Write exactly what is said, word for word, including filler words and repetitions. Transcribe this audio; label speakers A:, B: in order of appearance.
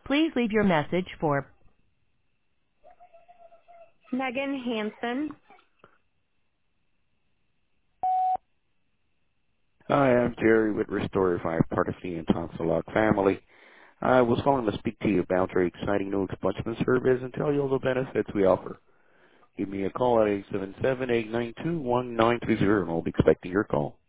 A: Please leave your message for
B: Megan Hansen.
C: Hi, I'm Jerry with Restorify, part of the Intonsilog family. I was calling to speak to you about our exciting new expansion service and tell you all the benefits we offer. Give me a call at eight seven seven, eight nine two, one nine three zero and I'll be expecting your call.